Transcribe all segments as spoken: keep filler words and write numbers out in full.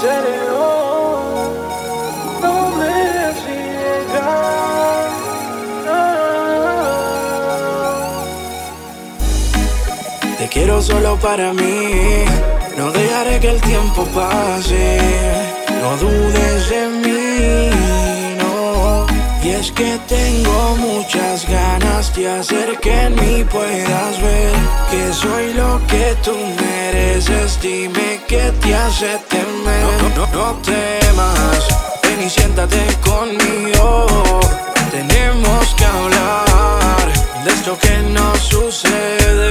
serio, no me sigas. Te quiero solo para mí, no dejaré que el tiempo pase. No dudes de mí, no. Y es que tengo muchas ganas de hacer que en mí puedas ver que soy lo que tú mereces. Dime qué te hace temer. No, no, no, no temas, ven y siéntate conmigo. Tenemos que hablar de esto que nos sucede.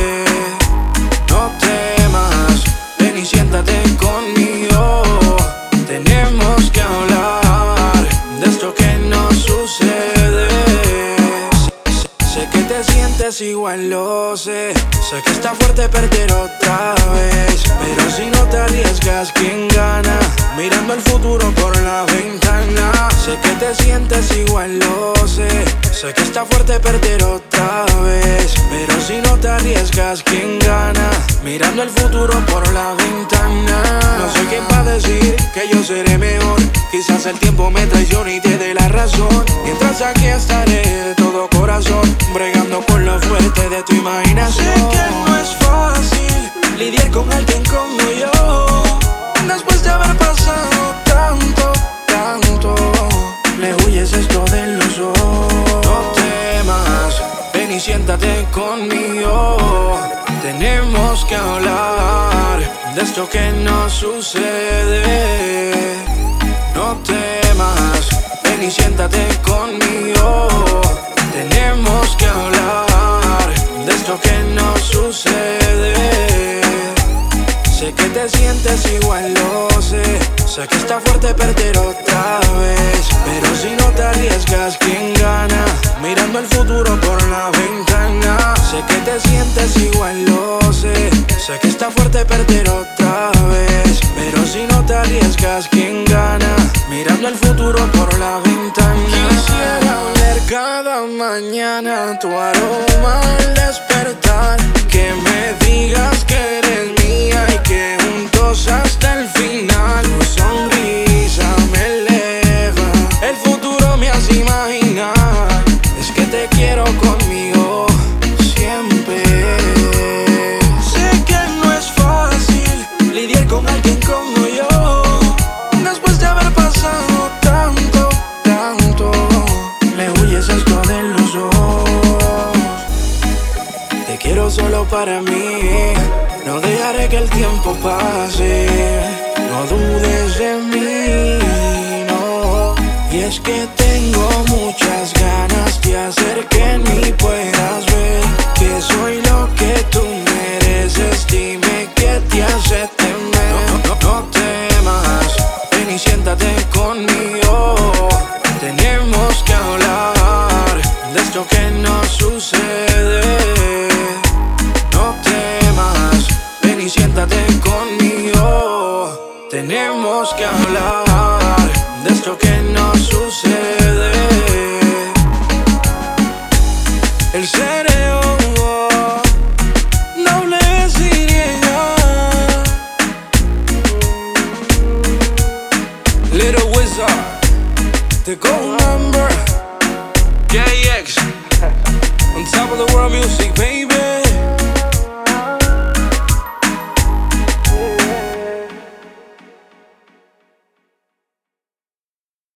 No temas, ven y siéntate conmigo. Tenemos que hablar de esto que nos sucede. Sé, sé que te sientes igual, lo sé. Sé que está fuerte perder otra vez, pero si no te arriesgas, ¿quién gana? Mirando el futuro por la ventana. Sé que te sientes igual, lo sé. Sé que está fuerte perder otra vez, pero si no te arriesgas, ¿quién gana? Mirando el futuro por la ventana. No sé quién va a decir que yo seré mejor. Quizás el tiempo me traicione y te dé la razón. Mientras aquí estaré de todo corazón, bregando con lo fuerte de tu imaginación. Sé que no es fácil lidiar con alguien como yo, después de haber pasado tanto, tanto. Le huyes esto de los ojos. No temas, ven y siéntate conmigo. Tenemos que hablar de esto que nos sucede. No temas, ven y siéntate conmigo. Tenemos que hablar de esto que nos sucede. Sé que te sientes igual, lo sé. Sé que está fuerte perder otra vez, pero si no te arriesgas, ¿quién gana? Mirando el futuro por la ventana. Sé que te sientes igual, lo sé. Sé que está fuerte perder otra vez, pero si no te arriesgas, ¿quién gana? Mirando el futuro por la ventana. Quisiera ver cada mañana tu aroma al despertar, que me digas que eres mía y que juntos hasta el final. Tu sonrisa me eleva, el futuro me hace imaginar. Es que te quiero conmigo siempre. Sé que no es fácil lidiar con alguien como yo, después de haber pasado tanto, tanto. Le huyes esto de los ojos. Te quiero solo para mí, no dejaré que el tiempo pase. No dudes de mí, no. Y es que tengo muchas ganas de hacer que en mí puedas ver que soy lo que tú mereces. Dime qué te hace temer. No, no, no, no temas, ven y siéntate conmigo. Tenemos que hablar de esto que nos sucede. No temas, ven y siéntate conmigo. Tenemos que hablar de esto que nos sucede. El cerebro doble S Y Little Wizard, te cojo una